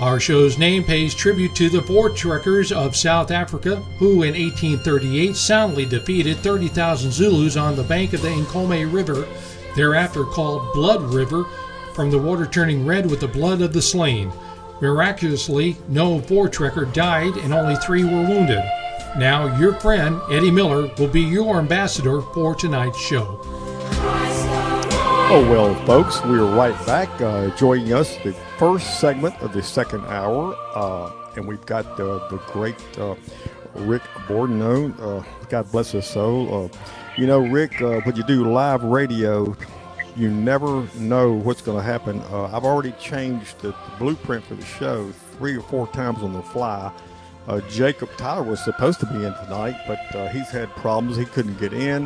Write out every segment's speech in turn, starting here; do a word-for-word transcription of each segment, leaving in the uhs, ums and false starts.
Our show's name pays tribute to the Voortrekkers of South Africa, who in eighteen thirty-eight soundly defeated thirty thousand Zulus on the bank of the Nkomo River, thereafter called Blood River, from the water turning red with the blood of the slain. Miraculously, no Voortrekker died and only three were wounded. Now, your friend, Eddie Miller, will be your ambassador for tonight's show. Oh, well, folks, we're right back. Uh, joining us, the first segment of the second hour, uh, and we've got uh, the great uh, Rick Bourdon. Uh, God bless his soul. Uh, you know, Rick, uh, when you do live radio, you never know what's going to happen. Uh, I've already changed the, the blueprint for the show three or four times on the fly. Uh, Jacob Tyler was supposed to be in tonight, but uh, he's had problems. He couldn't get in.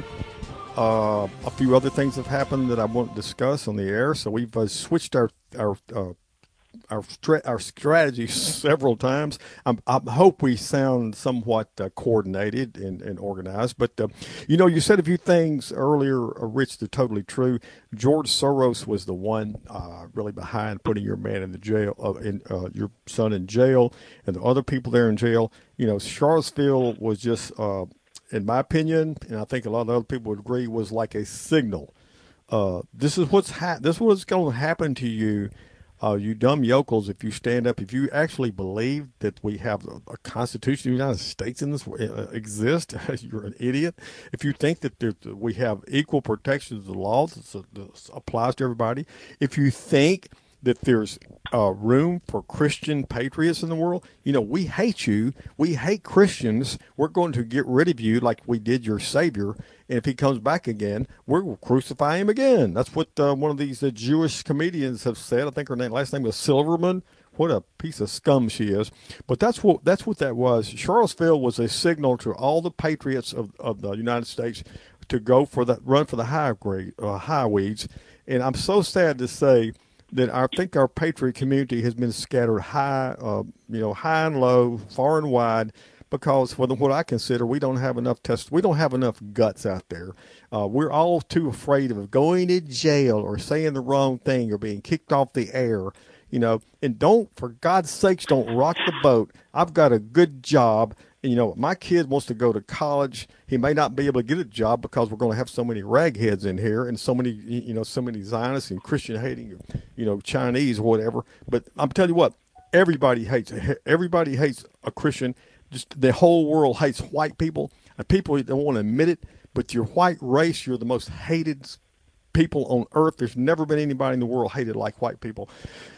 Uh, a few other things have happened that I won't discuss on the air, so we've uh, switched our our uh, our stra- our strategy several times. I'm, I hope we sound somewhat uh, coordinated and, and organized. But uh, you know, you said a few things earlier, uh, Rich, that are totally true. George Soros was the one uh, really behind putting your man in the jail, uh, in uh, your son in jail, and the other people there in jail. You know, Charlottesville was just. Uh, in my opinion, and I think a lot of other people would agree, was like a signal. Uh, this is what's ha- this is what's going to happen to you, uh, you dumb yokels, if you stand up. If you actually believe that we have a, a Constitution of the United States in this uh, exist, you're an idiot. If you think that there, we have equal protection of the law that applies to everybody, if you think that there's uh, room for Christian patriots in the world. You know, we hate you. We hate Christians. We're going to get rid of you like we did your Savior. And if he comes back again, we'll crucify him again. That's what uh, one of these uh, Jewish comedians have said. I think her name, last name was Silverman. What a piece of scum she is. But that's what that's what that was. Charlottesville was a signal to all the patriots of, of the United States to go for that, run for the high grade, uh, high weeds. And I'm so sad to say that I think our patriot community has been scattered high, uh, you know, high and low, far and wide, because for the, what I consider, we don't have enough test, we don't have enough guts out there. Uh, we're all too afraid of going to jail or saying the wrong thing or being kicked off the air, you know. And don't, for God's sakes, don't rock the boat. I've got a good job. You know, my kid wants to go to college. He may not be able to get a job because we're going to have so many ragheads in here and so many, you know, so many Zionists and Christian hating, you know, Chinese or whatever. But I'm telling you what, everybody hates, everybody hates a Christian. Just the whole world hates white people. And people don't want to admit it, but your white race, you're the most hated people on earth. There's never been anybody in the world hated like white people.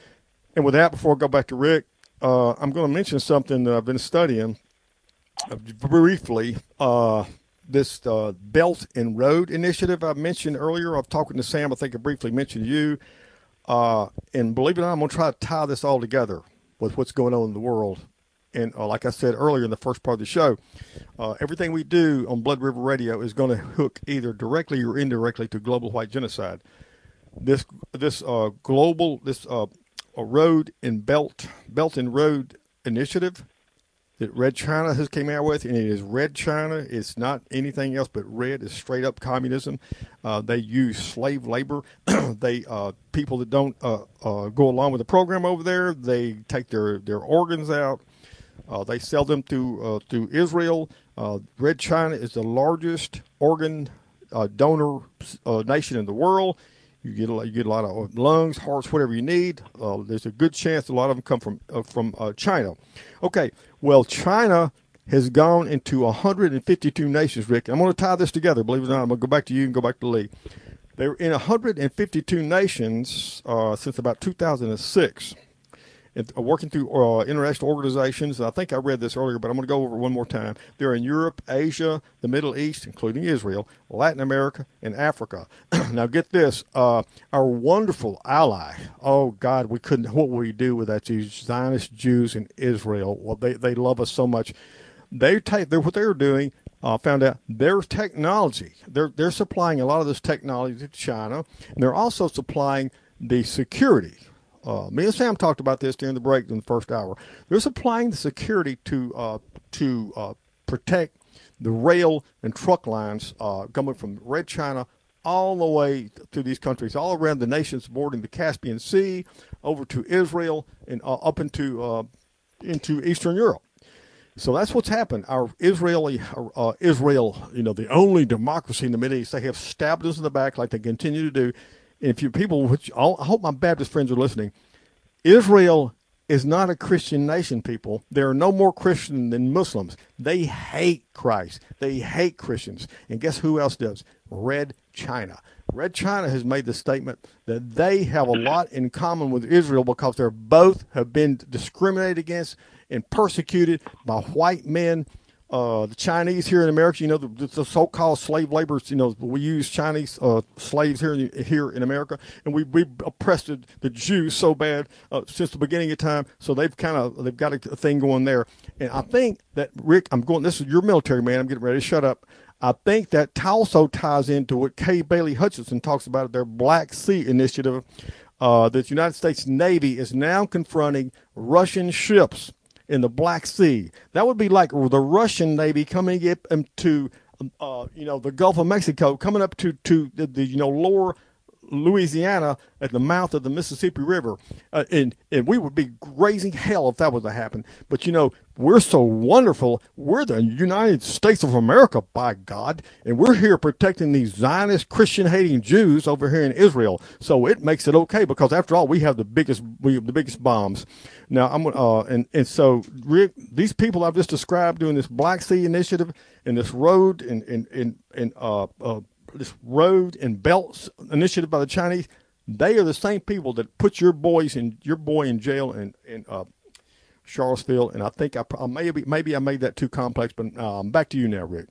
And with that, before I go back to Rick, uh, I'm going to mention something that I've been studying. Uh, briefly, uh, this uh, Belt and Road Initiative I mentioned earlier. I've talked to Sam. I think I briefly mentioned you. Uh, and believe it or not, I'm going to try to tie this all together with what's going on in the world. And uh, like I said earlier in the first part of the show, uh, everything we do on Blood River Radio is going to hook either directly or indirectly to global white genocide. This this uh, global, this uh, road and belt, belt and road initiative that Red China has came out with, and it is Red China. It's not anything else but red. It's straight up communism. Uh, they use slave labor. they uh, people that don't uh, uh, go along with the program over there, they take their, their organs out. Uh, they sell them to uh, to Israel. Uh, Red China is the largest organ uh, donor uh, nation in the world. You get a lot, you get a lot of lungs, hearts, whatever you need. Uh, there's a good chance a lot of them come from uh, from uh, China. Okay, well, China has gone into one hundred fifty-two nations, Rick. I'm going to tie this together. Believe it or not, I'm going to go back to you and go back to Lee. They were in one hundred fifty-two nations uh, since about two thousand six. And working through uh, international organizations. I think I read this earlier, but I'm going to go over it one more time. They're in Europe, Asia, the Middle East, including Israel, Latin America, and Africa. Now, get this. Uh, our wonderful ally, oh, God, we couldn't, what would we do without these Zionist Jews in Israel? Well, they, they love us so much. They take, they're, what they're doing, uh, found out their technology. They're, they're supplying a lot of this technology to China, and they're also supplying the security. Uh, me and Sam talked about this during the break in the first hour. They're supplying the security to uh, to uh, protect the rail and truck lines uh, coming from Red China all the way to these countries, all around the nations bordering the Caspian Sea, over to Israel, and uh, up into uh, into Eastern Europe. So that's what's happened. Our Israeli, uh, Israel, you know, the only democracy in the Middle East, they have stabbed us in the back like they continue to do. And if you people, which I hope my Baptist friends are listening, Israel is not a Christian nation, people. There are no more Christian than Muslims. They hate Christ. They hate Christians. And guess who else does? Red China. Red China has made the statement that they have a lot in common with Israel because they're both have been discriminated against and persecuted by white men. Uh, the Chinese here in America, you know, the, the so-called slave laborers, you know, we use Chinese uh, slaves here in, here in America, and we we oppressed the, the Jews so bad uh, since the beginning of time. So they've kind of they've got a thing going there, and I think that Rick, I'm going. This is your military man. I'm getting ready to shut up. I think that also ties into what Kay Bailey Hutchinson talks about their Black Sea initiative. Uh, that the United States Navy is now confronting Russian ships in the Black Sea. That would be like the Russian Navy coming up to, uh, you know, the Gulf of Mexico, coming up to, to the, the, you know, lower Louisiana at the mouth of the Mississippi River. Uh, and, and we would be raising hell if that was to happen. But, you know, we're so wonderful. We're the United States of America, by God. And we're here protecting these Zionist Christian-hating Jews over here in Israel. So it makes it okay because, after all, we have the biggest we have the biggest bombs. Now, I'm uh, and, and so, Rick, these people I've just described doing this Black Sea initiative and this road and, and, and, and uh, uh, this road and belts initiative by the Chinese, they are the same people that put your boys in your boy in jail in, in uh, Charlottesville. And I think I, I maybe maybe I made that too complex, but um, back to you now, Rick.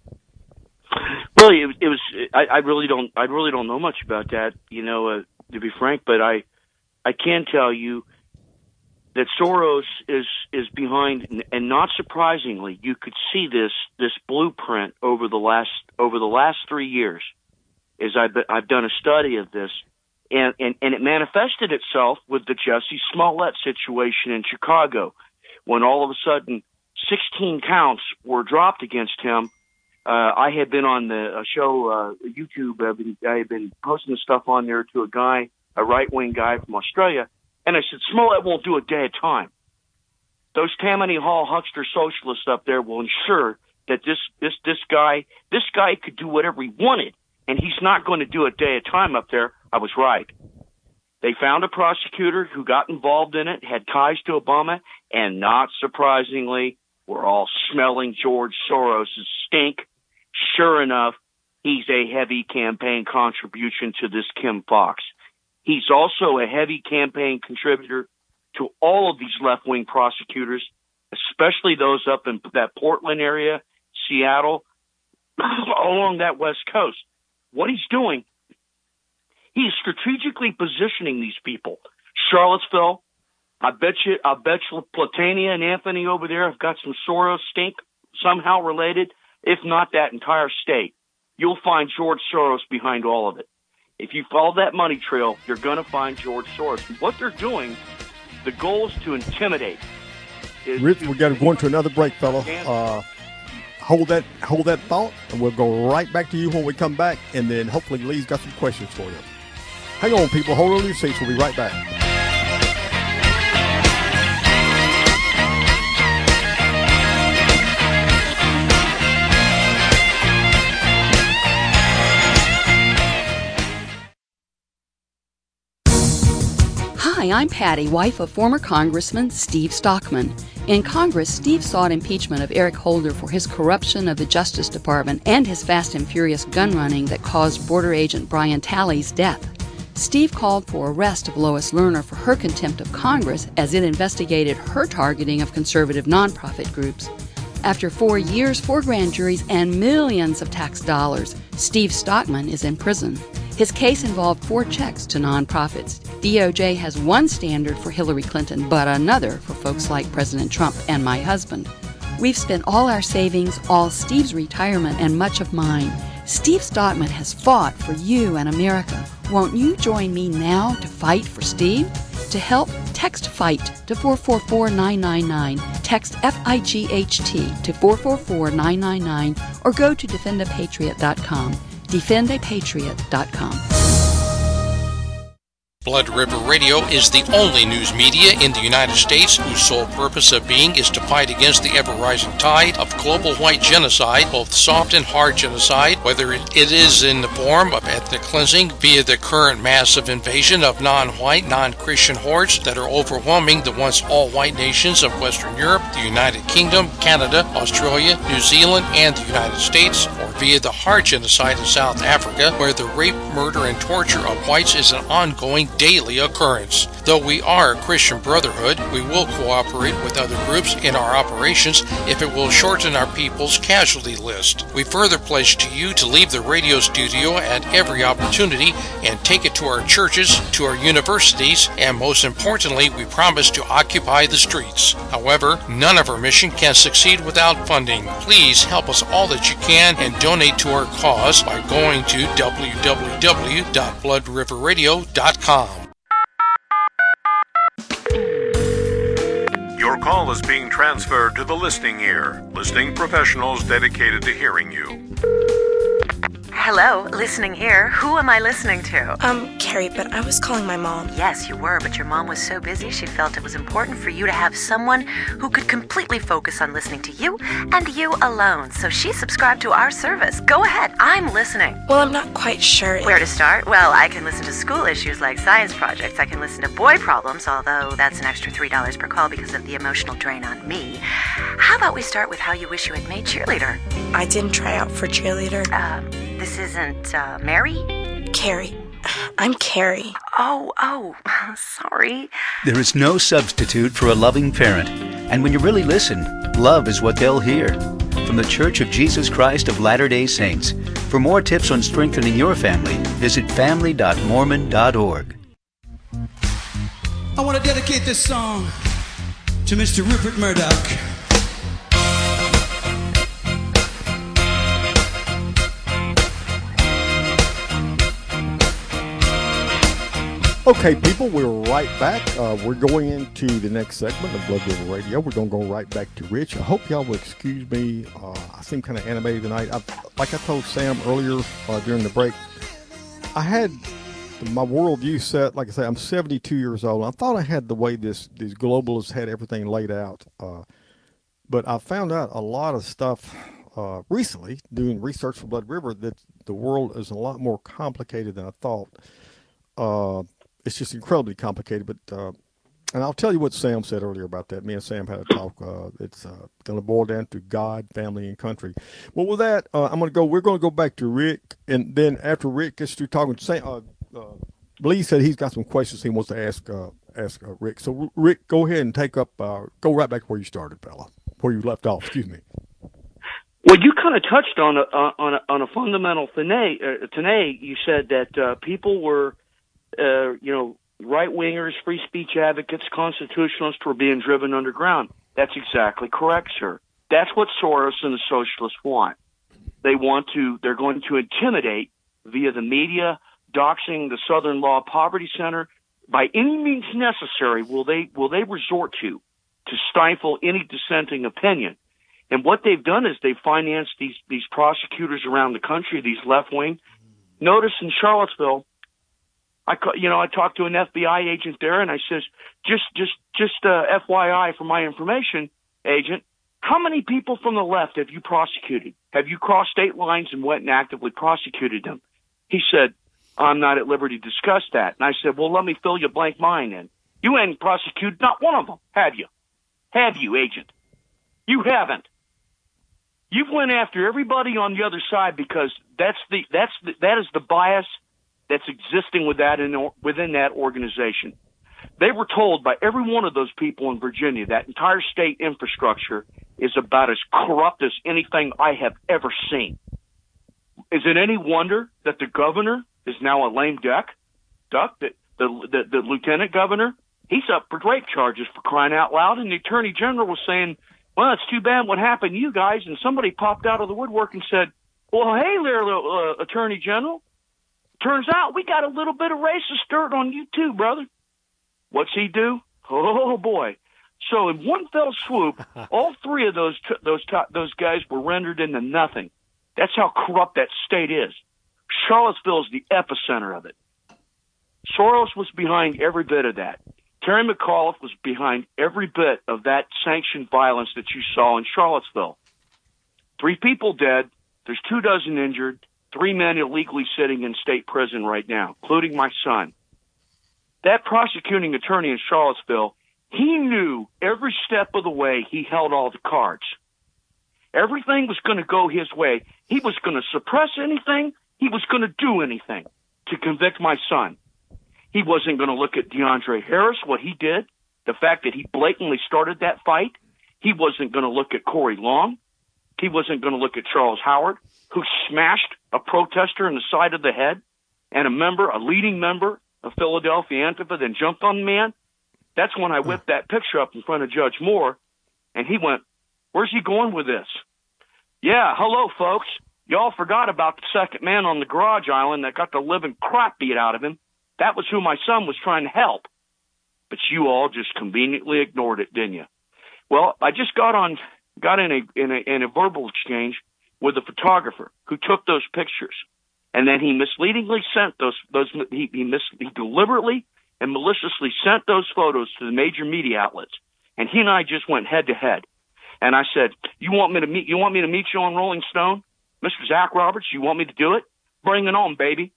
Well, it, it was. I, I really don't. I really don't know much about that, you know, uh, to be frank. But I, I can tell you that Soros is is behind, and not surprisingly, you could see this this blueprint over the last over the last three years. As I've I've done a study of this, and, and and it manifested itself with the Jussie Smollett situation in Chicago, when all of a sudden sixteen counts were dropped against him. Uh, I had been on the a show uh, YouTube. I've been, I had been posting stuff on there to a guy, a right wing guy from Australia. And I said, Smollett won't do a day at a time. Those Tammany Hall huckster socialists up there will ensure that this, this, this guy, this guy could do whatever he wanted, and he's not going to do a day at a time up there. I was right. They found a prosecutor who got involved in it, had ties to Obama, and not surprisingly, we're all smelling George Soros' stink. Sure enough, he's a heavy campaign contribution to this Kim Fox. He's also a heavy campaign contributor to all of these left-wing prosecutors, especially those up in that Portland area, Seattle, along that West Coast. What he's doing, he's strategically positioning these people. Charlottesville, I bet you, I bet you Platania and Anthony over there have got some Soros stink somehow related, if not that entire state. You'll find George Soros behind all of it. If you follow that money trail, you're going to find George Soros. What they're doing, the goal is to intimidate. Is Rich, to, we got to go into another break, fella. Uh, hold that, hold that thought, and we'll go right back to you when we come back. And then hopefully Lee's got some questions for you. Hang on, people. Hold on your seats. We'll be right back. Hi, I'm Patty, wife of former Congressman Steve Stockman. In Congress, Steve sought impeachment of Eric Holder for his corruption of the Justice Department and his fast and furious gun running that caused border agent Brian Talley's death. Steve called for arrest of Lois Lerner for her contempt of Congress as it investigated her targeting of conservative nonprofit groups. After four years, four grand juries, and millions of tax dollars, Steve Stockman is in prison. His case involved four checks to nonprofits. D O J has one standard for Hillary Clinton, but another for folks like President Trump and my husband. We've spent all our savings, all Steve's retirement, and much of mine. Steve Stockman has fought for you and America. Won't you join me now to fight for Steve? To help, text FIGHT to four four four nine nine nine. Text F I G H T to four four four nine nine nine or go to defend a patriot dot com. defend a patriot dot com. Blood River Radio is the only news media in the United States whose sole purpose of being is to fight against the ever-rising tide of global white genocide, both soft and hard genocide, whether it is in the form of ethnic cleansing via the current massive invasion of non-white, non-Christian hordes that are overwhelming the once all-white nations of Western Europe, the United Kingdom, Canada, Australia, New Zealand, and the United States, or via the hard genocide in South Africa, where the rape, murder, and torture of whites is an ongoing daily occurrence. Though we are a Christian brotherhood, we will cooperate with other groups in our operations if it will shorten our people's casualty list. We further pledge to you to leave the radio studio at every opportunity and take it to our churches, to our universities, and most importantly, we promise to occupy the streets. However, none of our mission can succeed without funding. Please help us all that you can and donate to our cause by going to w w w dot blood river radio dot com. Your call is being transferred to the listening ear. Listening professionals dedicated to hearing you. Hello, listening ear. Who am I listening to? Um, Carrie, but I was calling my mom. Yes, you were, but your mom was so busy she felt it was important for you to have someone who could completely focus on listening to you and you alone. So she subscribed to our service. Go ahead, I'm listening. Well, I'm not quite sure. Where to start? Well, I can listen to school issues like science projects. I can listen to boy problems, although that's an extra three dollars per call because of the emotional drain on me. How about we start with how you wish you had made cheerleader? I didn't try out for cheerleader. Um, this isn't, uh, Mary? Carrie. I'm Carrie. Oh, oh, sorry. There is no substitute for a loving parent. And when you really listen, love is what they'll hear. From the Church of Jesus Christ of Latter-day Saints. For more tips on strengthening your family, visit family dot mormon dot org. I want to dedicate this song to Mister Rupert Murdoch. Okay, people, we're right back. Uh, we're going into the next segment of Blood River Radio. We're going to go right back to Rich. I hope y'all will excuse me. Uh, I seem kind of animated tonight. I've, like I told Sam earlier uh, during the break, I had my worldview set. Like I say, I'm seventy-two years old. I thought I had the way this these globalists had everything laid out. Uh, but I found out a lot of stuff uh, recently doing research for Blood River that the world is a lot more complicated than I thought. Uh, It's just incredibly complicated, but uh, and I'll tell you what Sam said earlier about that. Me and Sam had a talk. Uh, it's uh, going to boil down to God, family, and country. Well, with that, uh, I'm going to go. We're going to go back to Rick, and then after Rick gets through talking, Sam, uh, uh, Lee said he's got some questions he wants to ask uh, ask uh, Rick. So Rick, go ahead and take up. Uh, go right back where you started, fella. Where you left off. Excuse me. Well, you kind of touched on a on a, on a fundamental thing. Uh, today, you said that uh, people were. Uh, you know, right-wingers, free speech advocates, constitutionalists were being driven underground. That's exactly correct, sir. That's what Soros and the socialists want. They want to, they're going to intimidate via the media, doxing the Southern Law Poverty Center. By any means necessary will they, will they resort to, to stifle any dissenting opinion. And what they've done is they've financed these, these prosecutors around the country, these left-wing. Notice in Charlottesville, I, you know, I talked to an F B I agent there, and I says, just, just, just uh, F Y I for my information, agent, how many people from the left have you prosecuted? Have you crossed state lines and went and actively prosecuted them? He said, I'm not at liberty to discuss that. And I said, well, let me fill your blank mind in. You ain't prosecuted not one of them, have you? Have you, agent? You haven't. You've went after everybody on the other side because that's the, that's the, that is the bias that's existing with that in, within that organization. They were told by every one of those people in Virginia that entire state infrastructure is about as corrupt as anything I have ever seen. Is it any wonder that the governor is now a lame duck? Duck, the, the, the, the lieutenant governor, he's up for rape charges for crying out loud, and the attorney general was saying, well, it's too bad what happened to you guys, and somebody popped out of the woodwork and said, well, hey there, uh, attorney general. Turns out we got a little bit of racist dirt on you too, brother. What's he do? Oh boy! So in one fell swoop, all three of those t- those t- those guys were rendered into nothing. That's how corrupt that state is. Charlottesville is the epicenter of it. Soros was behind every bit of that. Terry McAuliffe was behind every bit of that sanctioned violence that you saw in Charlottesville. Three people dead. There's two dozen injured. Three men illegally sitting in state prison right now, including my son. That prosecuting attorney in Charlottesville, he knew every step of the way he held all the cards. Everything was going to go his way. He was going to suppress anything. He was going to do anything to convict my son. He wasn't going to look at DeAndre Harris, what he did, the fact that he blatantly started that fight. He wasn't going to look at Corey Long. He wasn't going to look at Charles Howard, who smashed a protester in the side of the head, and a member, a leading member of Philadelphia Antifa, then jumped on the man. That's when I whipped that picture up in front of Judge Moore, and he went, "Where's he going with this?" Yeah, hello, folks. Y'all forgot about the second man on the garage island that got the living crap beat out of him. That was who my son was trying to help. But you all just conveniently ignored it, didn't you? Well, I just got on, got in a, in a, in a verbal exchange with a photographer who took those pictures. And then he misleadingly sent those, those, he, he, mis, he deliberately and maliciously sent those photos to the major media outlets. And he and I just went head to head. And I said, you want me to meet, you want me to meet you on Rolling Stone? Mister Zach Roberts, you want me to do it? Bring it on, baby.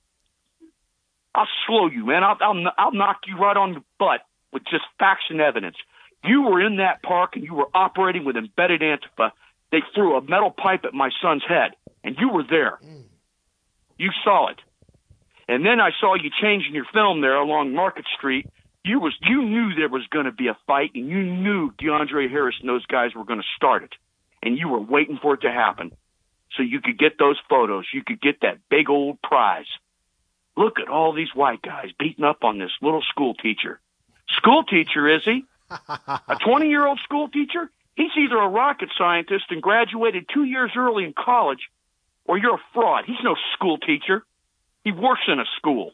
I'll slow you, man. I'll, I'll, I'll knock you right on the butt with just facts and evidence. You were in that park and you were operating with embedded Antifa. They threw a metal pipe at my son's head, and you were there. Mm. You saw it. And then I saw you changing your film there along Market Street. You was you knew there was going to be a fight, and you knew DeAndre Harris and those guys were going to start it. And you were waiting for it to happen so you could get those photos. You could get that big old prize. Look at all these white guys beating up on this little school teacher. School teacher, is he? A twenty-year-old school teacher? He's either a rocket scientist and graduated two years early in college, or you're a fraud. He's no school teacher. He works in a school.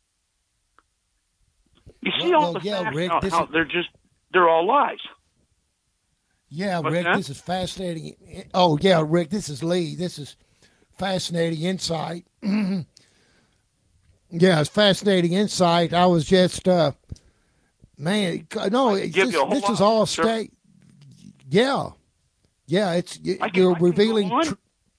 You see well, all well, the yeah, facts Rick, how, this how is, they're just, they're all lies. Yeah, What's Rick, that? this is fascinating. Oh, yeah, Rick, this is Lee. This is fascinating insight. Yeah, it's fascinating insight. I was just, uh, man, no, it's just, this is all state. Yeah, yeah, it's can, you're I revealing. Go, tr-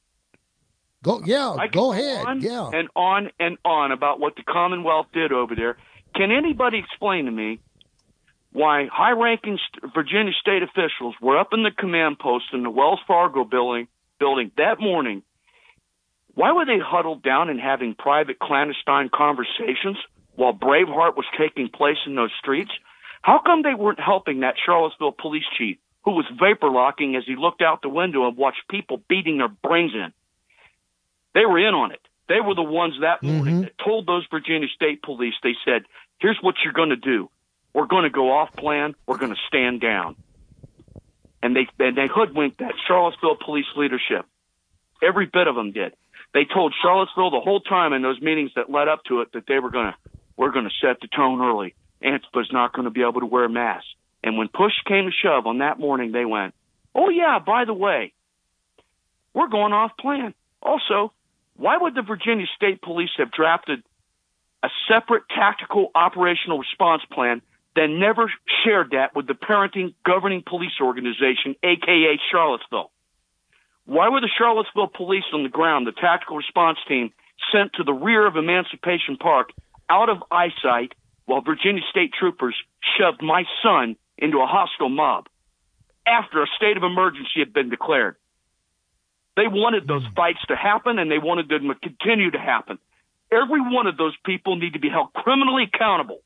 go, yeah, I go go ahead. On yeah, and on and on about what the Commonwealth did over there. Can anybody explain to me why high-ranking Virginia state officials were up in the command post in the Wells Fargo building building that morning? Why were they huddled down and having private clandestine conversations while Braveheart was taking place in those streets? How come they weren't helping that Charlottesville police chief who was vapor locking as he looked out the window and watched people beating their brains in? They were in on it. They were the ones that morning mm-hmm. that told those Virginia State Police, they said, here's what you're going to do. We're going to go off plan. We're going to stand down. And they, and they hoodwinked that Charlottesville police leadership. Every bit of them did. They told Charlottesville the whole time in those meetings that led up to it that they were going to, we're going to set the tone early. Antifa's not going to be able to wear masks. And when push came to shove on that morning, they went, oh, yeah, by the way, we're going off plan. Also, why would the Virginia State Police have drafted a separate tactical operational response plan, then never shared that with the parenting governing police organization, a k a. Charlottesville? Why were the Charlottesville police on the ground, the tactical response team, sent to the rear of Emancipation Park out of eyesight while Virginia State troopers shoved my son into a hostile mob after a state of emergency had been declared? They wanted those fights to happen, and they wanted them to continue to happen. Every one of those people need to be held criminally accountable.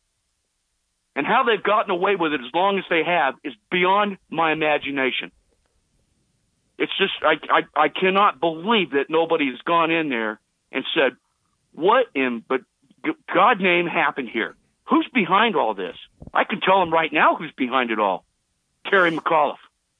And how they've gotten away with it as long as they have is beyond my imagination. It's just, I, I, I cannot believe that nobody has gone in there and said, what in but God name happened here? Who's behind all this? I can tell them right now who's behind it all. Terry McAuliffe.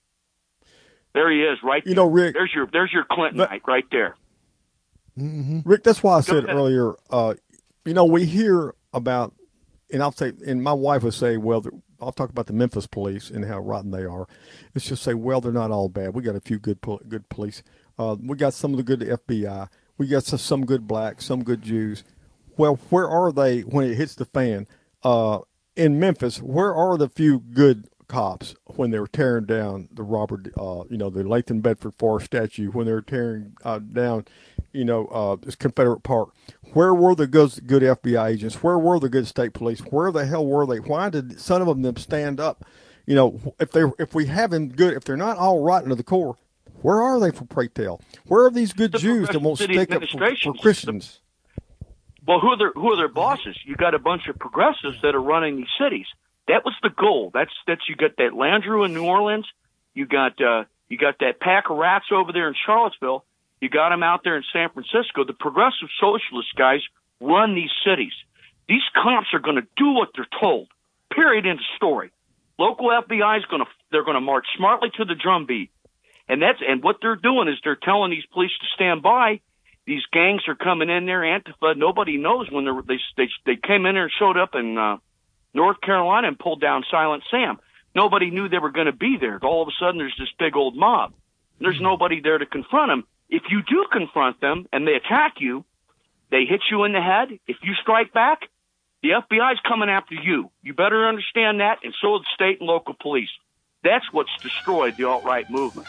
There he is, right there. You know, Rick. There's your, there's your Clintonite right there. Mm-hmm. Rick, that's why I said earlier, uh, you know, we hear about, and I'll say, and my wife would say, well, I'll talk about the Memphis police and how rotten they are. It's just say, well, they're not all bad. We got a few good good police. Uh, we got some of the good F B I. we got some, some good blacks, some good Jews. Well, where are they when it hits the fan? Uh, in Memphis, where are the few good cops when they were tearing down the Robert, uh, you know, the Lathan Bedford Forrest statue, when they were tearing uh, down, you know, uh, this Confederate Park? Where were the good, good F B I agents? Where were the good state police? Where the hell were they? Why did some of them stand up? You know, if they if we have them good, if they're not all rotten to the core, where are they for pray tell? Where are these good the Jews that won't stick up for, for Christians? Well, who are their who are their bosses? You got a bunch of progressives that are running these cities. That was the goal. That's that's you got that Landrieu in New Orleans. You got uh, you got that pack of rats over there in Charlottesville. You got them out there in San Francisco. The progressive socialist guys run these cities. These cops are going to do what they're told. Period. End of story. Local F B I is going to they're going to march smartly to the drumbeat, and that's and what they're doing is they're telling these police to stand by. These gangs are coming in there. Antifa. Nobody knows when they're, they they they came in there and showed up in uh, North Carolina and pulled down Silent Sam. Nobody knew they were going to be there. All of a sudden, there's this big old mob. There's nobody there to confront them. If you do confront them and they attack you, they hit you in the head. If you strike back, the F B I is coming after you. You better understand that, and so are the state and local police. That's what's destroyed the alt-right movement.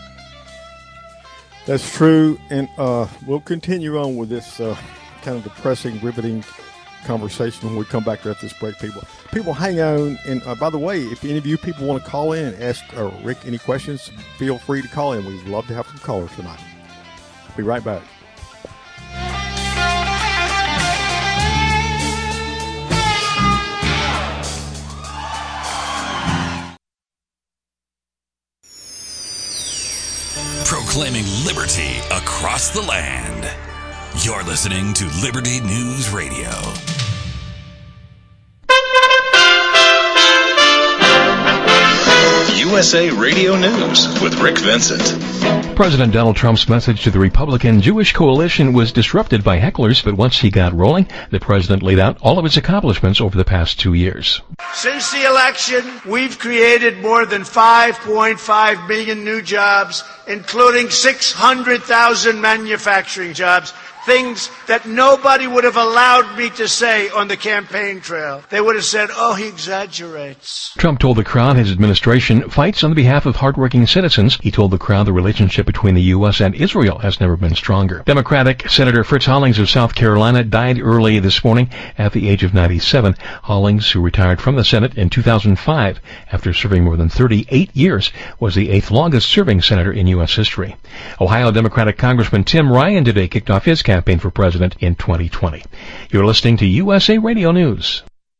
That's true, and uh, we'll continue on with this uh, kind of depressing, riveting conversation when we come back after this break, people. People, hang on. And uh, by the way, if any of you people want to call in and ask uh, Rick any questions, feel free to call in. We'd love to have some callers tonight. Be right back. Proclaiming liberty across the land. You're listening to Liberty News Radio. U S A Radio News with Rick Vincent. President Donald Trump's message to the Republican Jewish coalition was disrupted by hecklers, but once he got rolling, the president laid out all of his accomplishments over the past two years. Since the election, we've created more than five point five million new jobs, including six hundred thousand manufacturing jobs. Things that nobody would have allowed me to say on the campaign trail. They would have said, oh, he exaggerates. Trump told the crowd his administration fights on behalf of hardworking citizens. He told the crowd the relationship between the U S and Israel has never been stronger. Democratic Senator Fritz Hollings of South Carolina died early this morning at the age of ninety-seven. Hollings, who retired from the Senate in two thousand five after serving more than thirty-eight years, was the eighth longest serving senator in U S history. Ohio Democratic Congressman Tim Ryan today kicked off his campaign campaign for president in twenty twenty. You're listening to U S A Radio News.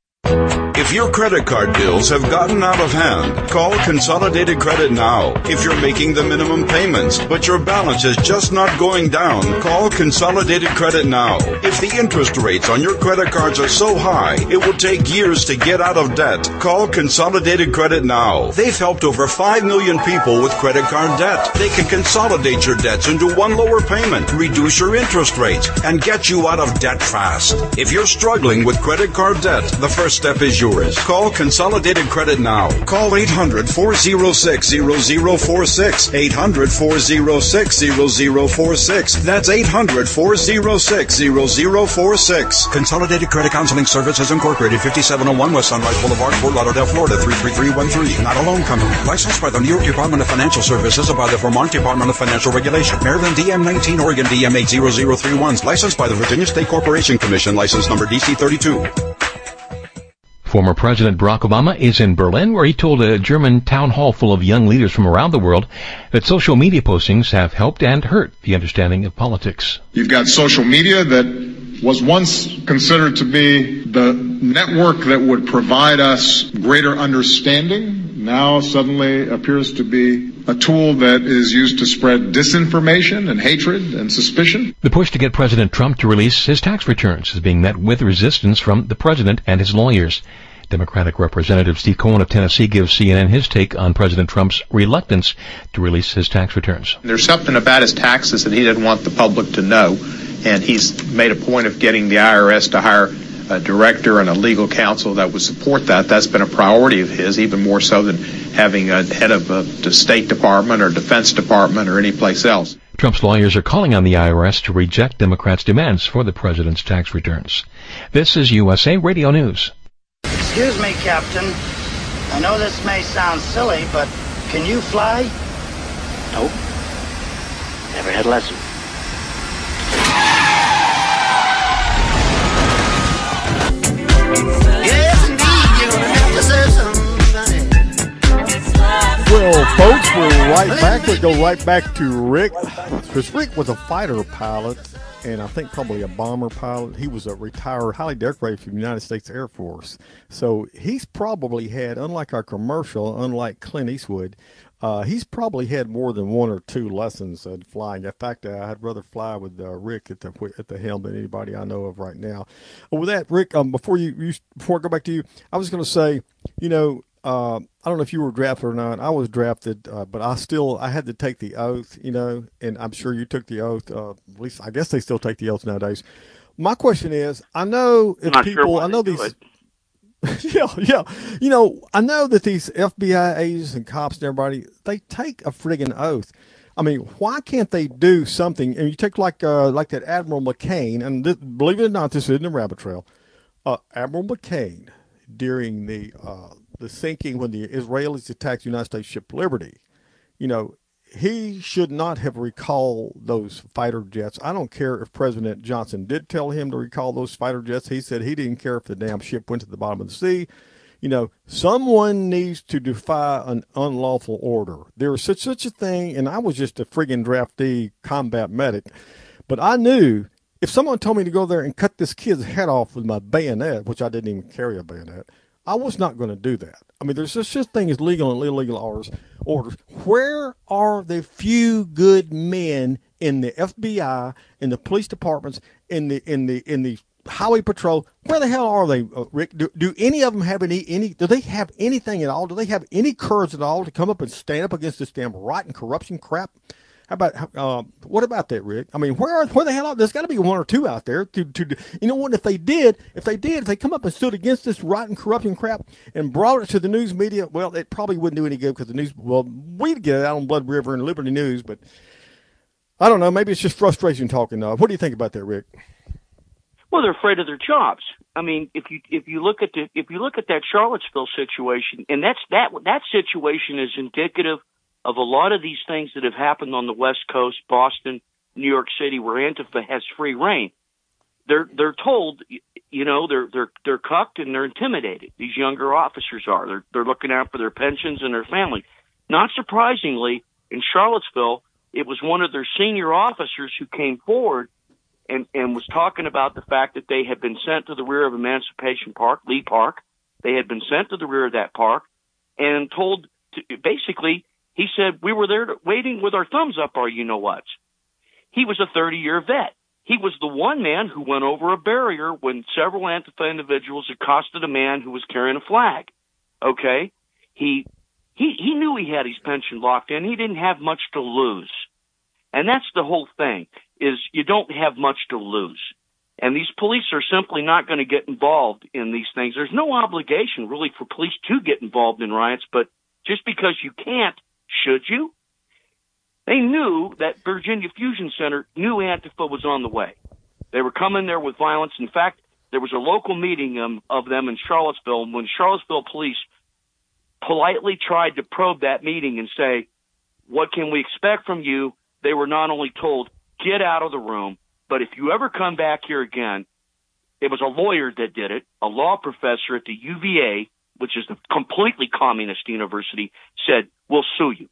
If your credit card bills have gotten out of hand, call Consolidated Credit now. If you're making the minimum payments, but your balance is just not going down, call Consolidated Credit now. If the interest rates on your credit cards are so high, it will take years to get out of debt, call Consolidated Credit now. They've helped over five million people with credit card debt. They can consolidate your debts into one lower payment, reduce your interest rates, and get you out of debt fast. If you're struggling with credit card debt, the first step is yours. Call Consolidated Credit now. Call eight hundred, four oh six, zero zero four six. eight hundred, four oh six, zero zero four six. That's eight hundred, four oh six, zero zero four six. Consolidated Credit Counseling Services Incorporated, fifty-seven oh one West Sunrise Boulevard, Fort Lauderdale, Florida, three three three one three. Not a loan company. Licensed by the New York Department of Financial Services and by the Vermont Department of Financial Regulation. Maryland D M nineteen, Oregon D M eight zero zero three one. Licensed by the Virginia State Corporation Commission. License number D C thirty-two. Former President Barack Obama is in Berlin, where he told a German town hall full of young leaders from around the world that social media postings have helped and hurt the understanding of politics. You've got social media that was once considered to be the network that would provide us greater understanding, now suddenly appears to be a tool that is used to spread disinformation and hatred and suspicion. The push to get President Trump to release his tax returns is being met with resistance from the president and his lawyers. Democratic Representative Steve Cohen of Tennessee gives C N N his take on President Trump's reluctance to release his tax returns. There's something about his taxes that he didn't want the public to know, and he's made a point of getting the I R S to hire a director and a legal counsel that would support that. That's been a priority of his, even more so than having a head of a, the State Department or Defense Department or any place else. Trump's lawyers are calling on the I R S to reject Democrats' demands for the president's tax returns. This is U S A Radio News. Excuse me, Captain. I know this may sound silly, but can you fly? Nope. Never had a lesson. Yes, indeed, you're gonna have to serve somebody. Well, folks, we're right back. We go right back to Rick, because Rick was a fighter pilot, and I think probably a bomber pilot. He was a retired, highly decorated from the United States Air Force. So he's probably had, unlike our commercial, unlike Clint Eastwood, uh, he's probably had more than one or two lessons in flying. In fact, uh, I'd rather fly with uh, Rick at the at the helm than anybody I know of right now. But with that, Rick, um, before you, you before I go back to you, I was going to say, you know, Uh, I don't know if you were drafted or not. I was drafted, uh, but I still I had to take the oath, you know, and I'm sure you took the oath. Uh, at least I guess they still take the oath nowadays. My question is, I know if I'm not people, sure why I know they do these, it. yeah, yeah, you know, I know that these F B I agents and cops and everybody, they take a friggin' oath. I mean, why can't they do something? And you take like uh, like that Admiral McCain, and this, believe it or not, this isn't a rabbit trail. Uh, Admiral McCain during the uh, the sinking when the Israelis attacked the United States ship Liberty, you know, he should not have recalled those fighter jets. I don't care if President Johnson did tell him to recall those fighter jets. He said he didn't care if the damn ship went to the bottom of the sea. You know, someone needs to defy an unlawful order. There is such such a thing, and I was just a friggin' draftee combat medic, but I knew if someone told me to go there and cut this kid's head off with my bayonet, which I didn't even carry a bayonet, I was not going to do that. I mean, there's such a thing as legal and illegal orders. Orders. Where are the few good men in the F B I, in the police departments, in the in the in the highway patrol? Where the hell are they, uh, Rick? Do, do any of them have any any? Do they have anything at all? Do they have any courage at all to come up and stand up against this damn rotten corruption crap? How about uh, what about that, Rick? I mean, where where the hell are there's got to be one or two out there to to you know what? If they did, if they did, if they come up and stood against this rotten corruption crap and brought it to the news media, well, it probably wouldn't do any good because the news, well, we'd get it out on Blood River and Liberty News, but I don't know. Maybe it's just frustration talking. Uh, what do you think about that, Rick? Well, they're afraid of their jobs. I mean, if you if you look at the if you look at that Charlottesville situation, and that's that that situation is indicative of a lot of these things that have happened on the West Coast, Boston, New York City, where Antifa has free reign. They're they're told, you know, they're they're they're cucked and they're intimidated. These younger officers are. They're they're looking out for their pensions and their family. Not surprisingly, in Charlottesville, it was one of their senior officers who came forward and and was talking about the fact that they had been sent to the rear of Emancipation Park, Lee Park. They had been sent to the rear of that park and told to, basically. He said, we were there waiting with our thumbs up, our you-know-whats. He was a thirty-year vet. He was the one man who went over a barrier when several Antifa individuals accosted a man who was carrying a flag. Okay? He he he knew he had his pension locked in. He didn't have much to lose. And that's the whole thing, is you don't have much to lose. And these police are simply not going to get involved in these things. There's no obligation, really, for police to get involved in riots, but just because you can't, should you? They knew that Virginia Fusion Center knew Antifa was on the way. They were coming there with violence. In fact, there was a local meeting um, of them in Charlottesville, and when Charlottesville police politely tried to probe that meeting and say, what can we expect from you? They were not only told, get out of the room, but if you ever come back here again, it was a lawyer that did it, a law professor at the U V A, which is a completely communist university, said, we'll sue you.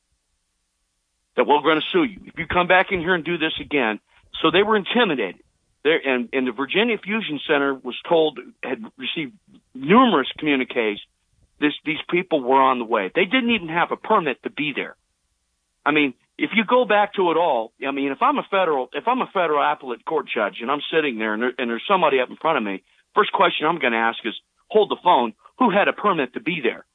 That we're going to sue you. If you come back in here and do this again. So they were intimidated. There, and, and the Virginia Fusion Center was told, had received numerous communiques, this, these people were on the way. They didn't even have a permit to be there. I mean, if you go back to it all, I mean, if I'm a federal, if I'm a federal appellate court judge and I'm sitting there and, there and there's somebody up in front of me, first question I'm going to ask is, hold the phone. Who had a permit to be there?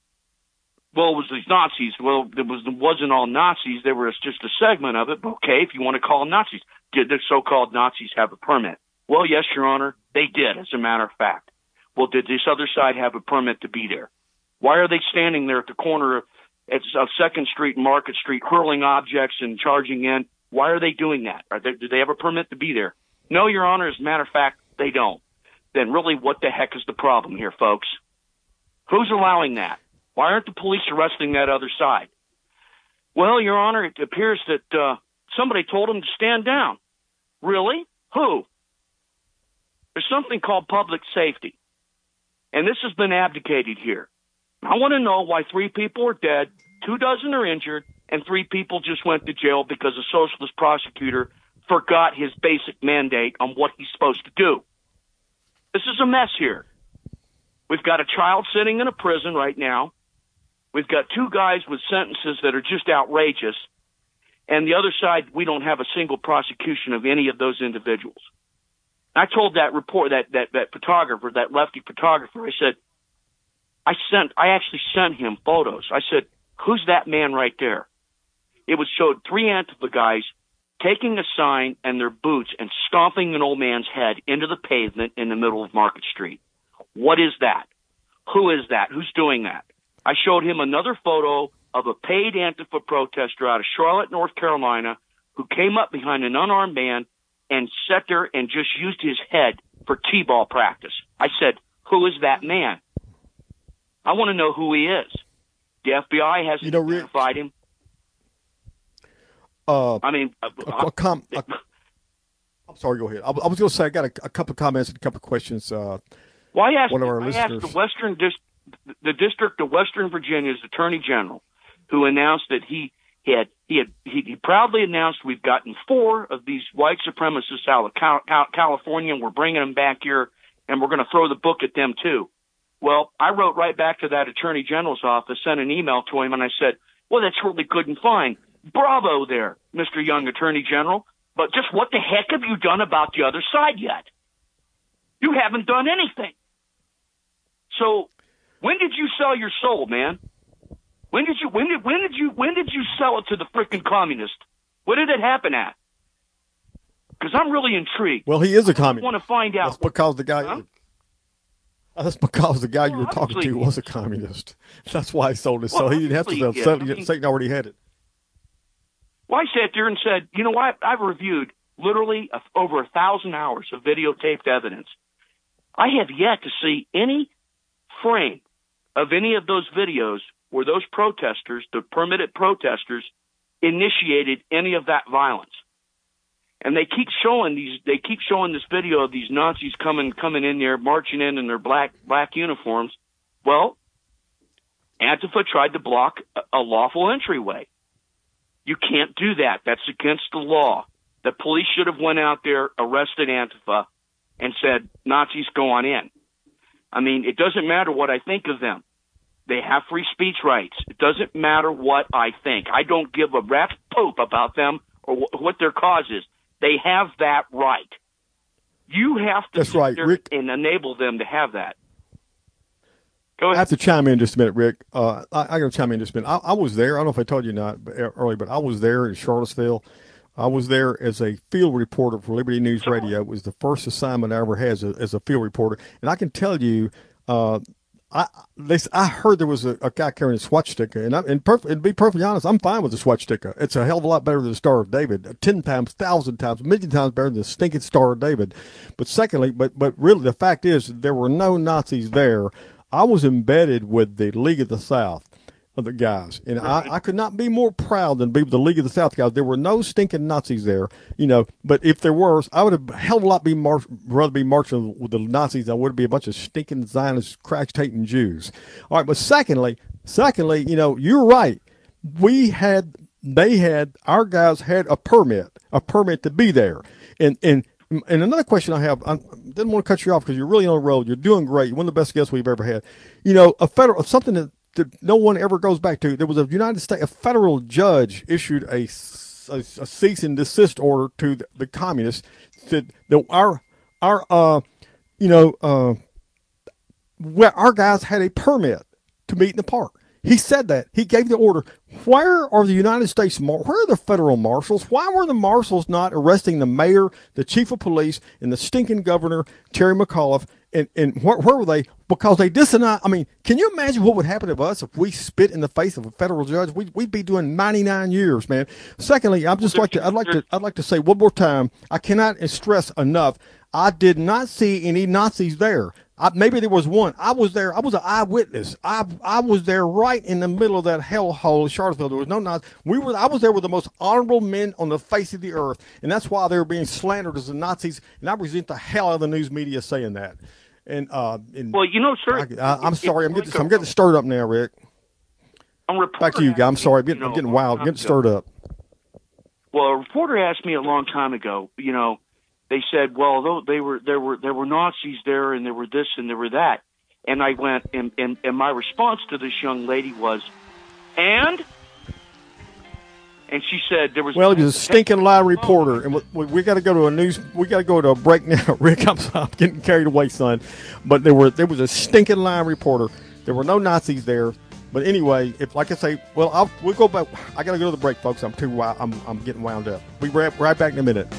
Well, it was these Nazis. Well, it, was, it wasn't all Nazis. They were just a segment of it. But okay, if you want to call them Nazis. Did the so-called Nazis have a permit? Well, yes, Your Honor, they did, as a matter of fact. Well, did this other side have a permit to be there? Why are they standing there at the corner of, of second Street and Market Street, hurling objects and charging in Why are they doing that? Are they, do they have a permit to be there? No, Your Honor, as a matter of fact, they don't. Then really, what the heck is the problem here, folks? Who's allowing that? Why aren't the police arresting that other side? Well, Your Honor, it appears that uh, somebody told them to stand down. Really? Who? There's something called public safety, and this has been abdicated here. I want to know why three people are dead, two dozen are injured, and three people just went to jail because a socialist prosecutor forgot his basic mandate on what he's supposed to do. This is a mess here. We've got a child sitting in a prison right now. We've got two guys with sentences that are just outrageous. And the other side, we don't have a single prosecution of any of those individuals. I told that report, that, that, that photographer, that lefty photographer, I said, I sent, I actually sent him photos. I said, who's that man right there? It was showed three Antifa guys taking a sign and their boots and stomping an old man's head into the pavement in the middle of Market Street. What is that? Who is that? Who's doing that? I showed him another photo of a paid Antifa protester out of Charlotte, North Carolina, who came up behind an unarmed man and sat there and just used his head for T-ball practice. I said, who is that man? I want to know who he is. The F B I hasn't you know, identified him. Uh, I mean, uh, a, a com- a, I'm sorry, go ahead. I, I was going to say I got a, a couple of comments and a couple of questions. Uh, well, I asked, one of our I listeners. asked the Western Dis- the District of Western Virginia's Attorney General, who announced that he had he had he, he proudly announced we've gotten four of these white supremacists out of Cal- Cal- California, and we're bringing them back here, and we're going to throw the book at them too. Well, I wrote right back to that Attorney General's office, sent an email to him, and I said, well, that's really good and fine. Bravo there, Mister Young Attorney General. But just what the heck have you done about the other side yet? You haven't done anything. So when did you sell your soul, man? When did you when did when did you when did you sell it to the freaking communist? What did it happen at? Because I'm really intrigued. Well, he is a communist. I want to find out. That's because the guy. Huh? That's because the guy well, you were talking to was a communist. That's why he sold it. Well, so he didn't have to sell. Yeah, Satan, I mean, Satan already had it. Well, I sat there and said, you know what? I've reviewed literally a, over a thousand hours of videotaped evidence. I have yet to see any frame of any of those videos where those protesters, the permitted protesters, initiated any of that violence. And they keep showing these. They keep showing this video of these Nazis coming coming in there, marching in in their black black uniforms. Well, Antifa tried to block a, a lawful entryway. You can't do that. That's against the law. The police should have went out there, arrested Antifa, and said, Nazis, go on in. I mean, it doesn't matter what I think of them. They have free speech rights. It doesn't matter what I think. I don't give a rat's poop about them or wh- what their cause is. They have that right. You have to That's sit right, there Rick. and enable them to have that. Go ahead. I have to chime in just a minute, Rick. Uh, I, I got to chime in just a minute. I, I was there. I don't know if I told you or not earlier, but I was there in Charlottesville. I was there as a field reporter for Liberty News Radio. It was the first assignment I ever had as a, as a field reporter. And I can tell you, uh, I they, I heard there was a, a guy carrying a swastika, and, I, and, perf- and to be perfectly honest, I'm fine with the swastika. It's a hell of a lot better than the Star of David, ten times, thousand times, a million times better than the stinking Star of David. But secondly, but but really, the fact is, there were no Nazis there. I was embedded with the League of the South, of the guys, and I, I could not be more proud than be with the League of the South guys. There were no stinking Nazis there, you know. But if there were, I would have a hell of a lot be mar- rather be marching with the Nazis. I would be a bunch of stinking Zionist, Christ-hating Jews. All right, but secondly, secondly, you know, you're right. We had, they had, our guys had a permit, a permit to be there, and and. And another question I have, I didn't want to cut you off because you're really on the road. You're doing great. You're one of the best guests we've ever had. You know, a federal, something that, that no one ever goes back to. There was a United States, a federal judge issued a, a, a cease and desist order to the, the communists that, that our, our, uh, you know, uh, where our guys had a permit to meet in the park. He said that. He gave the order. Where are the United States, Mar- where are the federal marshals? Why were the marshals not arresting the mayor, the chief of police, and the stinking governor, Terry McAuliffe, And, and where, where were they? Because they dissonate. I mean, can you imagine what would happen to us if we spit in the face of a federal judge? We, we'd be doing ninety-nine years, man. Secondly, I'm just like to, I'd like to, I'd like to say one more time. I cannot stress enough. I did not see any Nazis there. I, maybe there was one. I was there. I was an eyewitness. I I was there right in the middle of that hellhole, Charlottesville. There was no Nazis. We were. I was there with the most honorable men on the face of the earth, and that's why they were being slandered as the Nazis. And I resent the hell out of the news media saying that. And, uh, and well, you know, sir, I, I, I'm sorry. I'm getting. I'm getting stirred up now, Rick. Back to you, guy. I'm sorry. I'm getting, I'm getting wild. I'm getting stirred up. Well, a reporter asked me a long time ago. You know. They said, well, though they were there were there were Nazis there, and there were this and there were that, and I went, and and, and my response to this young lady was, and and she said there was. Well, he was a stinking lie reporter, and we, we got to go to a news. We got to go to a break now, Rick. I'm, I'm getting carried away, son. But there were there was a stinking lie reporter. There were no Nazis there. But anyway, if like I say, well, I'll, we'll go back. I got to go to the break, folks. I'm too. I'm I'm getting wound up. We right, right back in a minute.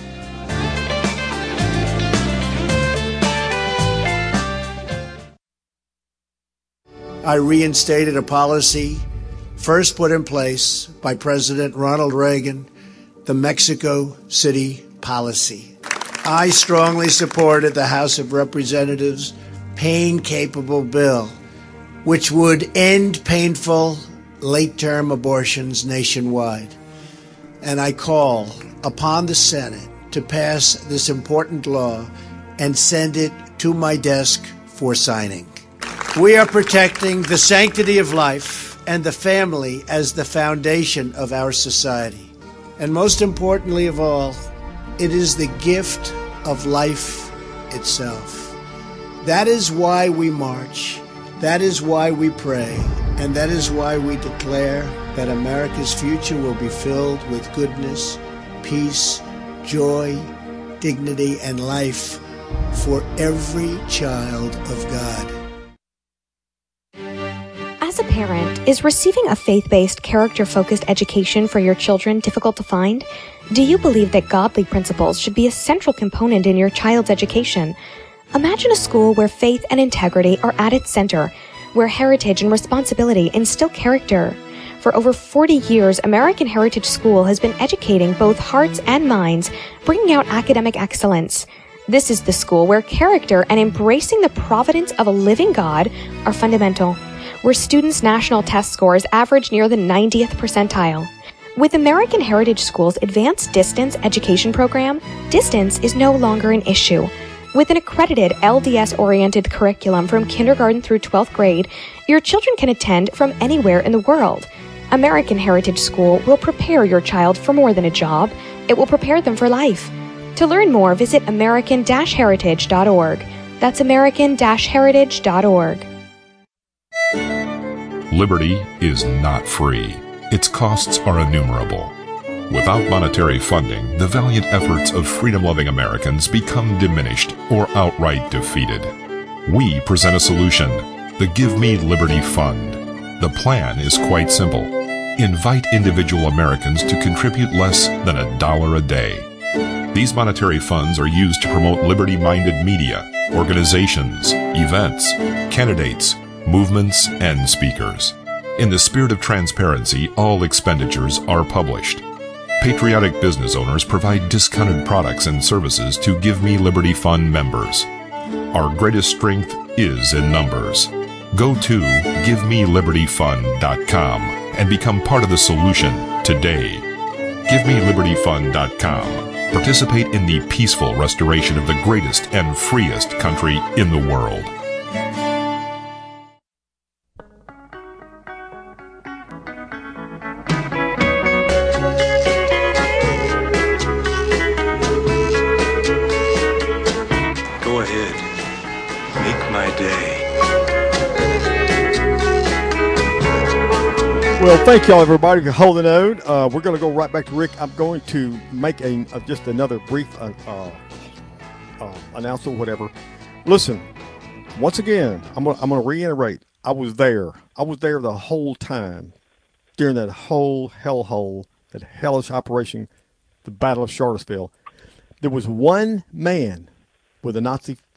I reinstated a policy first put in place by President Ronald Reagan, the Mexico City policy. I strongly supported the House of Representatives' pain-capable bill, which would end painful late-term abortions nationwide. And I call upon the Senate to pass this important law and send it to my desk for signing. We are protecting the sanctity of life and the family as the foundation of our society. And most importantly of all, it is the gift of life itself. That is why we march. That is why we pray. And that is why we declare that America's future will be filled with goodness, peace, joy, dignity, and life for every child of God. As a parent, is receiving a faith-based, character-focused education for your children difficult to find? Do you believe that godly principles should be a central component in your child's education? Imagine a school where faith and integrity are at its center, where heritage and responsibility instill character. For over forty years, American Heritage School has been educating both hearts and minds, bringing out academic excellence. This is the school where character and embracing the providence of a living God are fundamental, where students' national test scores average near the ninetieth percentile. With American Heritage School's Advanced Distance Education Program, distance is no longer an issue. With an accredited L D S-oriented curriculum from kindergarten through twelfth grade, your children can attend from anywhere in the world. American Heritage School will prepare your child for more than a job. It will prepare them for life. To learn more, visit american heritage dot org. That's american heritage dot org. Liberty is not free. Its costs are innumerable. Without monetary funding, the valiant efforts of freedom-loving Americans become diminished or outright defeated. We present a solution, the Give Me Liberty Fund. The plan is quite simple. Invite individual Americans to contribute less than a dollar a day. These monetary funds are used to promote liberty-minded media, organizations, events, candidates, movements, and speakers. In the spirit of transparency, all expenditures are published. Patriotic business owners provide discounted products and services to Give Me Liberty Fund members. Our greatest strength is in numbers. Go to give me liberty fund dot com and become part of the solution today. give me liberty fund dot com. Participate in the peaceful restoration of the greatest and freest country in the world. Go ahead. Make my day. Well, thank y'all, everybody, for holding on. Uh, we're going to go right back to Rick. I'm going to make a uh, just another brief uh, uh, uh, announcement, whatever. Listen, once again, I'm going I'm to reiterate. I was there. I was there the whole time during that whole hellhole, that hellish operation, the Battle of Charlottesville. There was one man with a Nazi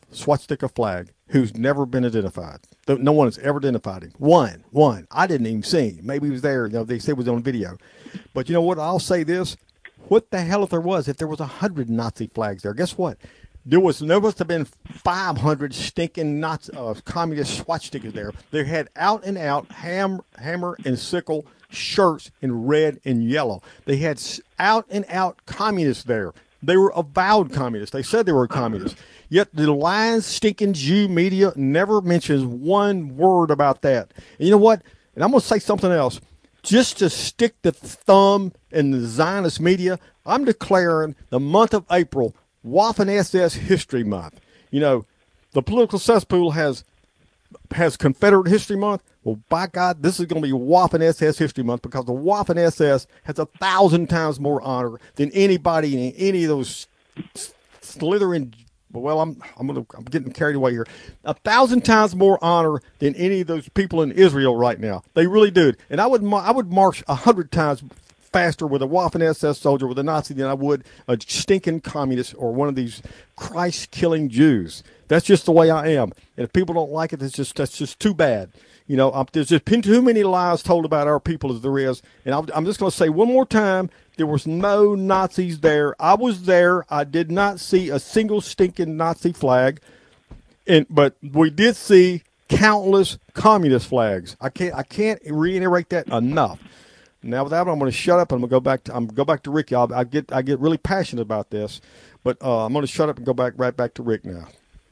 swastika flag who's never been identified. No one has ever identified him. One, one. I didn't even see him. Maybe he was there. You know, they said it was on video. But you know what? I'll say this. What the hell if there was? If there was a hundred Nazi flags there, guess what? There was there must have been five hundred stinking Nazi, uh, communist swastikas there. They had out and out ham, hammer and sickle shirts in red and yellow. They had out and out communists there. They were avowed communists. They said they were communists. Yet the lying, stinking Jew media never mentions one word about that. And you know what? And I'm going to say something else. Just to stick the thumb in the Zionist media, I'm declaring the month of April Waffen S S History Month. You know, the political cesspool has has Confederate History Month. Well, by God, this is going to be Waffen S S History Month because the Waffen S S has a thousand times more honor than anybody in any of those slithering. Well, I'm I'm gonna I'm getting carried away here. A thousand times more honor than any of those people in Israel right now. They really do. And I would I would march a hundred times faster with a Waffen S S soldier with a Nazi than I would a stinking communist or one of these Christ-killing Jews. That's just the way I am. And if people don't like it, it's just that's just too bad. You know, um, there's just been too many lies told about our people as there is. And I'm, I'm just going to say one more time, there was no Nazis there. I was there. I did not see a single stinking Nazi flag. And but we did see countless communist flags. I can't I can't reiterate that enough. Now with that, I'm going to shut up and I'm going to go back to I'm going to go back to Rick. Y'all, I get I get really passionate about this, but uh, I'm going to shut up and go back right back to Rick now.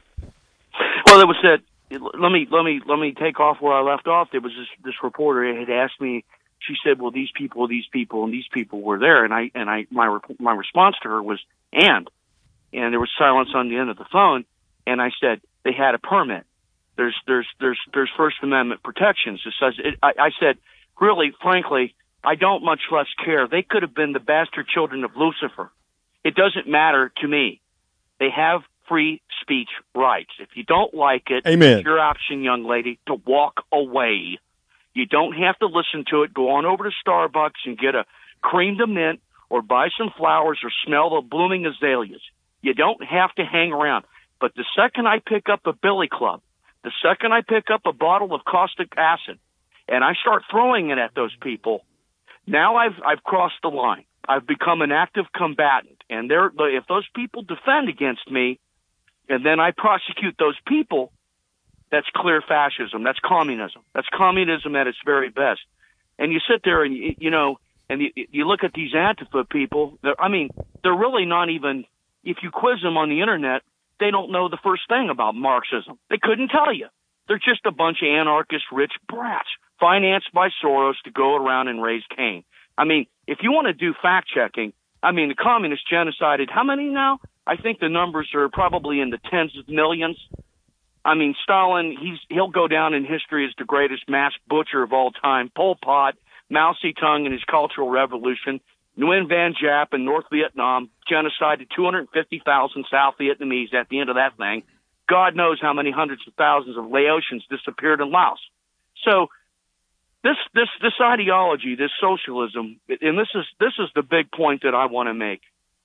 Well, it was that. Let me let me let me take off where I left off. There was this this reporter had asked me. She said, "Well, these people, these people, and these people were there," and I and I my my response to her was "and," and there was silence on the end of the phone, and I said they had a permit. There's there's there's there's First Amendment protections. It says it, I, I said, really, frankly, I don't much less care. They could have been the bastard children of Lucifer. It doesn't matter to me. They have free speech rights. If you don't like it, Amen. It's your option, young lady, to walk away. You don't have to listen to it. Go on over to Starbucks and get a cream de mint or buy some flowers or smell the blooming azaleas. You don't have to hang around. But the second I pick up a billy club, the second I pick up a bottle of caustic acid and I start throwing it at those people, now I've I've crossed the line. I've become an active combatant. And they're, if those people defend against me, and then I prosecute those people, that's clear fascism. That's communism. That's communism at its very best. And you sit there and, you, you know, and you, you look at these Antifa people. I mean, they're really not even, if you quiz them on the Internet, they don't know the first thing about Marxism. They couldn't tell you. They're just a bunch of anarchist rich brats financed by Soros to go around and raise Cain. I mean, if you want to do fact-checking, I mean, the communists genocided how many now? I think the numbers are probably in the tens of millions. I mean, Stalin, he's he'll go down in history as the greatest mass butcher of all time. Pol Pot, Mao Zedong and his Cultural Revolution, Nguyen Van Giap in North Vietnam genocided two hundred fifty thousand South Vietnamese at the end of that thing. God knows how many hundreds of thousands of Laotians disappeared in Laos. So this this this ideology, this socialism, and this is this is the big point that I want to make.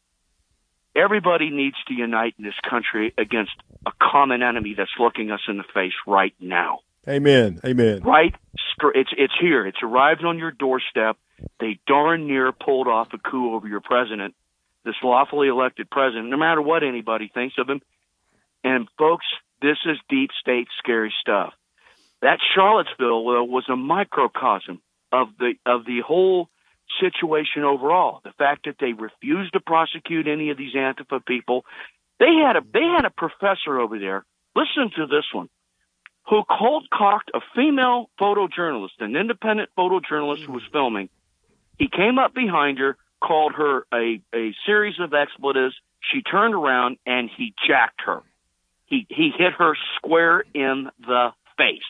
Everybody needs to unite in this country against a common enemy that's looking us in the face right now. Amen. Amen. Right? It's it's here. It's arrived on your doorstep. They darn near pulled off a coup over your president, this lawfully elected president, no matter what anybody thinks of him. And folks, this is deep state scary stuff. That Charlottesville well, was a microcosm of the of the whole situation overall. The fact that they refused to prosecute any of these Antifa people. They had a they had a professor over there. Listen to this one, who cold cocked a female photojournalist, an independent photojournalist who was filming. He came up behind her, called her a a series of expletives. She turned around and he jacked her. He he hit her square in the face.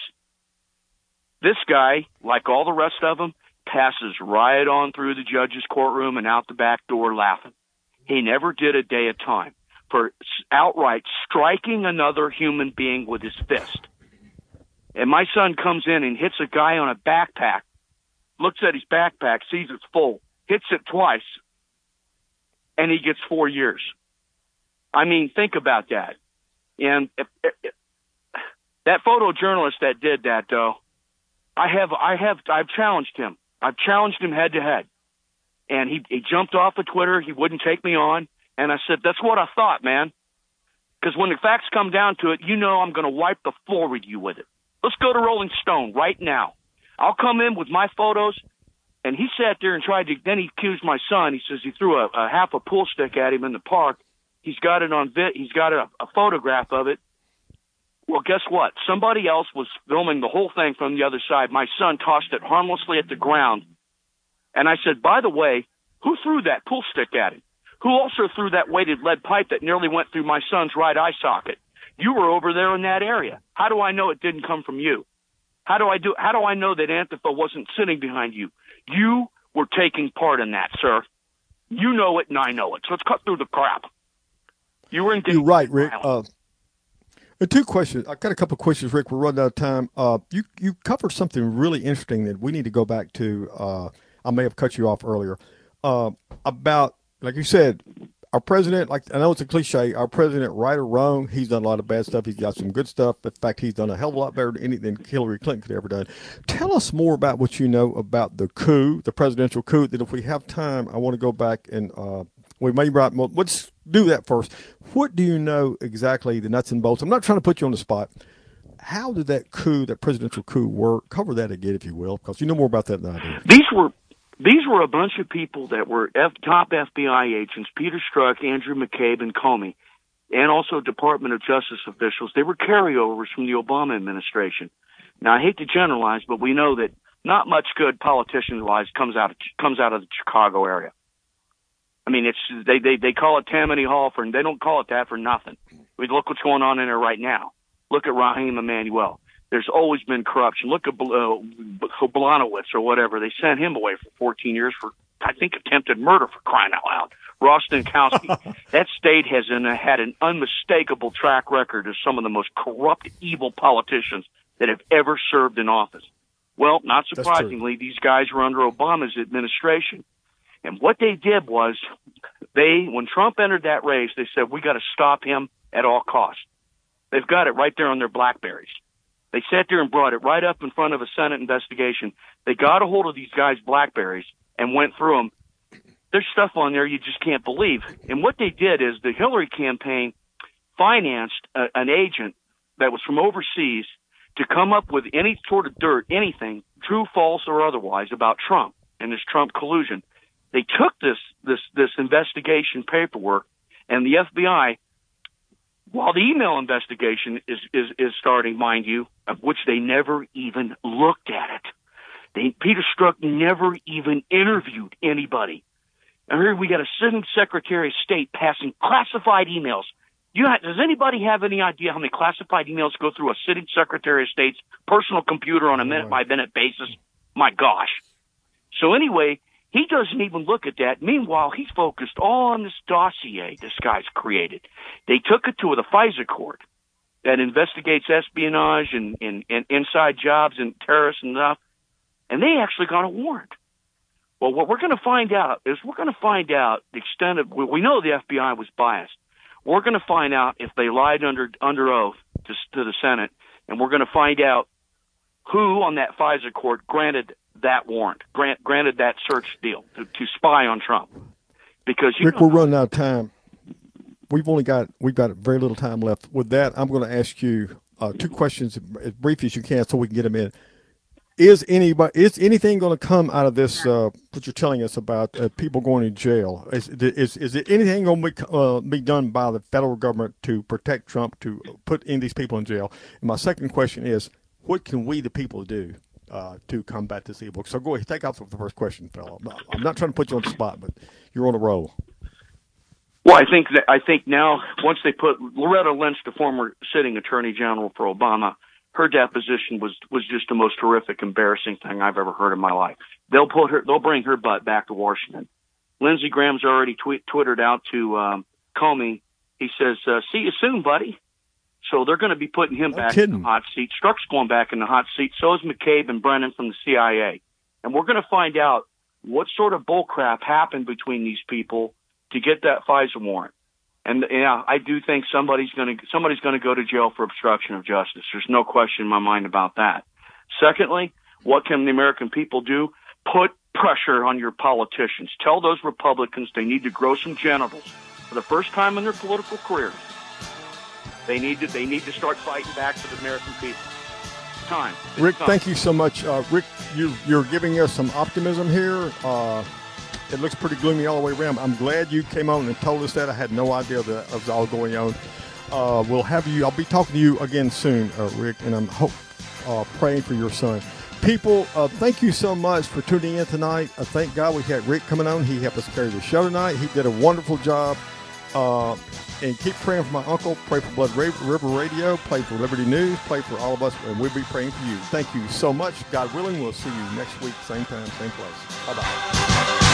This guy, like all the rest of them, passes right on through the judge's courtroom and out the back door laughing. He never did a day of time for outright striking another human being with his fist. And my son comes in and hits a guy on a backpack, looks at his backpack, sees it's full, hits it twice, and he gets four years. I mean, think about that. And if, if, that photojournalist that did that, though, I have, I have, I've challenged him. I've challenged him head to head. And he, he jumped off of Twitter. He wouldn't take me on. And I said, that's what I thought, man. Because when the facts come down to it, you know I'm going to wipe the floor with you with it. Let's go to Rolling Stone right now. I'll come in with my photos. And he sat there and tried to, then he accused my son. He says he threw a, a half a pool stick at him in the park. He's got it on vid, he's got a, a photograph of it. Well, guess what? Somebody else was filming the whole thing from the other side. My son tossed it harmlessly at the ground. And I said, by the way, who threw that pool stick at him? Who also threw that weighted lead pipe that nearly went through my son's right eye socket? You were over there in that area. How do I know it didn't come from you? How do I do, how do I know that Antifa wasn't sitting behind you? You were taking part in that, sir. You know it and I know it. So let's cut through the crap. You were in. You're right, Rick. Uh, two questions. I got a couple of questions, Rick. We're running out of time. Uh, you you covered something really interesting that we need to go back to. Uh, I may have cut you off earlier. Uh, about, like you said, our president, like I know it's a cliche, our president, right or wrong, he's done a lot of bad stuff. He's got some good stuff. In fact, he's done a hell of a lot better than anything Hillary Clinton could have ever done. Tell us more about what you know about the coup, the presidential coup. That if we have time, I want to go back and uh, we may write more. Let's do that first. What do you know exactly, the nuts and bolts? I'm not trying to put you on the spot. How did that coup, that presidential coup work? Cover that again, if you will, because you know more about that than I do. These were These were a bunch of people that were F, top F B I agents, Peter Strzok, Andrew McCabe, and Comey, and also Department of Justice officials. They were carryovers from the Obama administration. Now, I hate to generalize, but we know that not much good politician-wise comes out of, comes out of the Chicago area. I mean, it's they, they, they call it Tammany Hall, for, and they don't call it that for nothing. I mean, look what's going on in there right now. Look at Raheem Emanuel. There's always been corruption. Look at uh, Blanowitz or whatever. They sent him away for fourteen years for, I think, attempted murder, for crying out loud. Ross Stankowski. That state has an, had an unmistakable track record of some of the most corrupt, evil politicians that have ever served in office. Well, not surprisingly, these guys were under Obama's administration. And what they did was, they, when Trump entered that race, they said, we got to stop him at all costs. They've got it right there on their BlackBerries. They sat there and brought it right up in front of a Senate investigation. They got a hold of these guys' BlackBerries and went through them. There's stuff on there you just can't believe. And what they did is the Hillary campaign financed a, an agent that was from overseas to come up with any sort of dirt, anything, true, false, or otherwise, about Trump and this Trump collusion. They took this this this investigation paperwork, and the F B I, while the email investigation is, is, is starting, mind you, of which they never even looked at it. They, Peter Strzok never even interviewed anybody. I heard we got a sitting Secretary of State passing classified emails. You have, does anybody have any idea how many classified emails go through a sitting Secretary of State's personal computer on a minute-by-minute basis? My gosh. So anyway, he doesn't even look at that. Meanwhile, he's focused all on this dossier this guy's created. They took it to the FISA court that investigates espionage and, and, and inside jobs and terrorists and stuff, and they actually got a warrant. Well, what we're going to find out is we're going to find out the extent of, we know the F B I was biased. We're going to find out if they lied under under oath to, to the Senate, and we're going to find out who on that FISA court granted that warrant, grant, granted that search deal to, to spy on Trump. Because you Rick, know, we're running out of time. We've only got we've got very little time left. With that, I'm going to ask you uh, two questions as brief as you can, so we can get them in. Is anybody is anything going to come out of this? Uh, what you're telling us about uh, people going to jail? Is is is it anything going to be, uh, be done by the federal government to protect Trump, to put in these people in jail? And my second question is, what can we, the people, do uh, to combat this evil? So go ahead, take off with the first question, fellow. I'm not trying to put you on the spot, but you're on a roll. Well, I think that I think now once they put Loretta Lynch, the former sitting Attorney General for Obama, her deposition was was just the most horrific, embarrassing thing I've ever heard in my life. They'll put her, they'll bring her butt back to Washington. Lindsey Graham's already tweet, twittered out to um, Comey. He says, uh, "See you soon, buddy." So they're going to be putting him No back kidding. in the hot seat. Strzok's going back in the hot seat. So is McCabe and Brennan from the C I A. And we're going to find out what sort of bullcrap happened between these people to get that FISA warrant. And yeah, I do think somebody's going to somebody's going to go to jail for obstruction of justice. There's no question in my mind about that. Secondly, what can the American people do? Put pressure on your politicians. Tell those Republicans they need to grow some genitals for the first time in their political careers. They need to they need to start fighting back for the American people. It's time. It's Rick, time. thank you so much. Uh, Rick, you, you're giving us some optimism here. Uh, it looks pretty gloomy all the way around. I'm glad you came on and told us that. I had no idea that it was all going on. Uh, we'll have you. I'll be talking to you again soon, uh, Rick, and I'm hope, uh, praying for your son. People, uh, thank you so much for tuning in tonight. Uh, thank God we had Rick coming on. He helped us carry the show tonight. He did a wonderful job. Uh, and keep praying for my uncle. Pray for Blood River Radio. Pray for Liberty News. Pray for all of us, and we'll be praying for you. Thank you so much. God willing, we'll see you next week, same time, same place. Bye-bye.